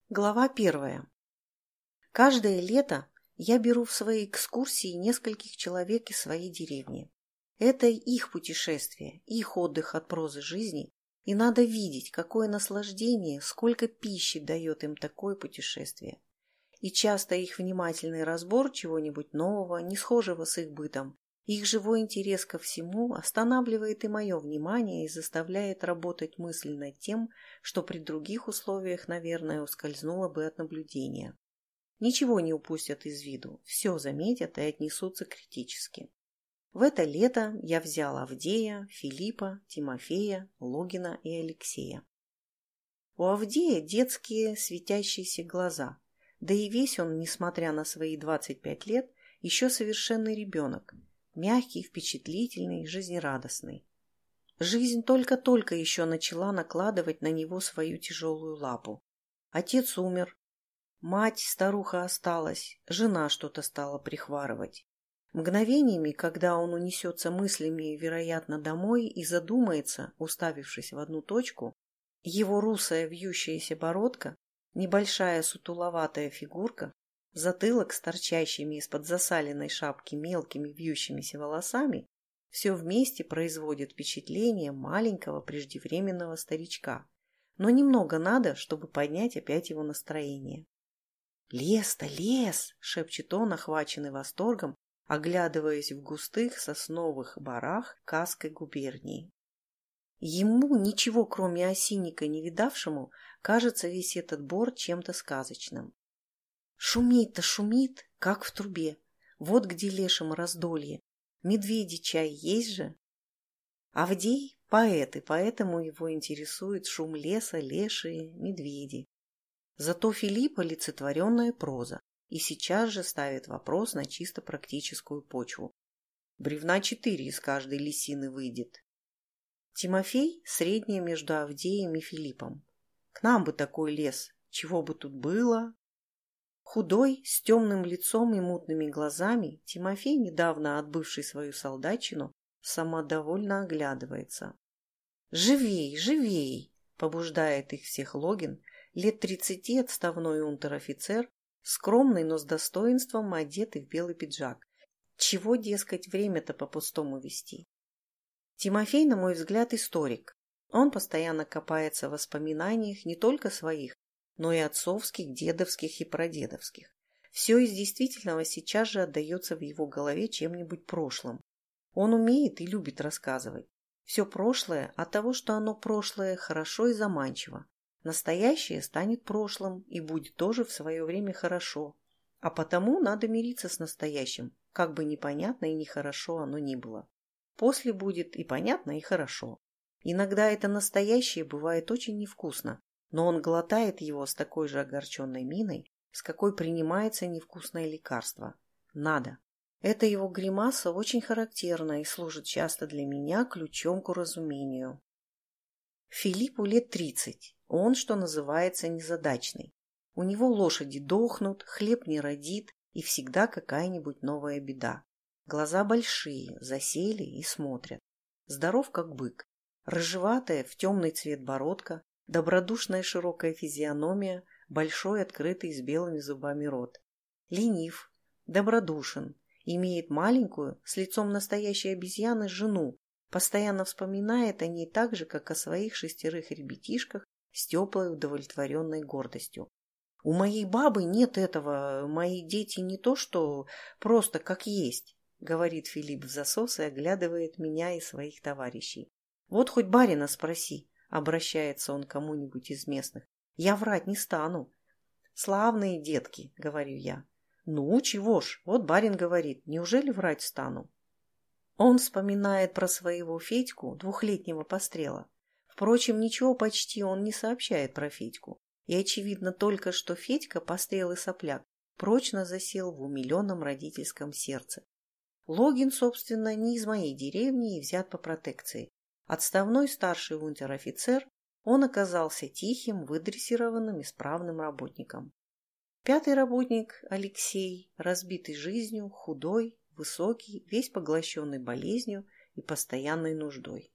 Глава 1. Каждое лето я беру в свои экскурсии нескольких человек из своей деревни. Это их путешествие, их отдых от прозы жизни, и надо видеть, какое наслаждение, сколько пищи дает им такое путешествие. И часто их внимательный разбор чего-нибудь нового, не схожего с их бытом, их живой интерес ко всему останавливает и мое внимание и заставляет работать мысль над тем, что при других условиях, наверное, ускользнуло бы от наблюдения. Ничего не упустят из виду, все заметят и отнесутся критически. В это лето я взял Авдея, Филиппа, Тимофея, Логина и Алексея. У Авдея детские светящиеся глаза, да и весь он, несмотря на свои 25 лет, еще совершенный ребенок. Мягкий, впечатлительный, жизнерадостный. Жизнь только-только еще начала накладывать на него свою тяжелую лапу. Отец умер, мать, старуха осталась, жена что-то стала прихварывать. Мгновениями, когда он унесется мыслями, вероятно, домой и задумается, уставившись в одну точку, его русая вьющаяся бородка, небольшая сутуловатая фигурка, затылок с торчащими из-под засаленной шапки мелкими вьющимися волосами все вместе производит впечатление маленького преждевременного старичка. Но немного надо, чтобы поднять опять его настроение. «Лес-то лес!» — шепчет он, охваченный восторгом, оглядываясь в густых сосновых барах Касской губернии. Ему, ничего кроме осинника не видавшему, кажется весь этот бор чем-то сказочным. Шумит-то шумит, как в трубе. Вот где лешим раздолье. Медведи чай есть же. Авдей — поэт, и поэтому его интересует шум леса, лешие, медведи. Зато Филипп — олицетворенная проза, и сейчас же ставит вопрос на чисто практическую почву. Бревна 4 из каждой лисины выйдет. Тимофей — среднее между Авдеем и Филиппом. К нам бы такой лес, чего бы тут было? Худой, с темным лицом и мутными глазами, Тимофей, недавно отбывший свою солдатчину, самодовольно оглядывается. «Живей, живей!» — побуждает их всех Логин, лет 30 отставной унтер-офицер, скромный, но с достоинством одетый в белый пиджак. Чего, дескать, время-то по-пустому вести? Тимофей, на мой взгляд, историк. Он постоянно копается в воспоминаниях не только своих, но и отцовских, дедовских и прадедовских. Все из действительного сейчас же отдается в его голове чем-нибудь прошлым. Он умеет и любит рассказывать. Все прошлое от того, что оно прошлое, хорошо и заманчиво. Настоящее станет прошлым и будет тоже в свое время хорошо. А потому надо мириться с настоящим, как бы непонятно и нехорошо оно ни было. После будет и понятно, и хорошо. Иногда это настоящее бывает очень невкусно, но он глотает его с такой же огорченной миной, с какой принимается невкусное лекарство. Надо. Эта его гримаса очень характерна и служит часто для меня ключом к уразумению. Филиппу лет 30. Он, что называется, незадачный. У него лошади дохнут, хлеб не родит и всегда какая-нибудь новая беда. Глаза большие, засели и смотрят. Здоров, как бык. Рыжеватая, в темный цвет бородка, добродушная широкая физиономия, большой открытый с белыми зубами рот. Ленив, добродушен, имеет маленькую, с лицом настоящей обезьяны, жену, постоянно вспоминает о ней так же, как о своих 6 ребятишках, с теплой удовлетворенной гордостью. У моей бабы нет этого, мои дети не то что, просто как есть, говорит Филипп в засос и оглядывает меня и своих товарищей. Вот хоть барина спроси, обращается он к кому-нибудь из местных. Я врать не стану. Славные детки, говорю я. Ну, чего ж, вот барин говорит, неужели врать стану? Он вспоминает про своего Федьку, 2-летнего пострела. Впрочем, ничего почти он не сообщает про Федьку. И очевидно только, что Федька, пострел и сопляк, прочно засел в умиленном родительском сердце. Логин, собственно, не из моей деревни и взят по протекции. Отставной старший унтер-офицер, он оказался тихим, выдрессированным, исправным работником. 5-й работник, Алексей, разбитый жизнью, худой, высокий, весь поглощенный болезнью и постоянной нуждой.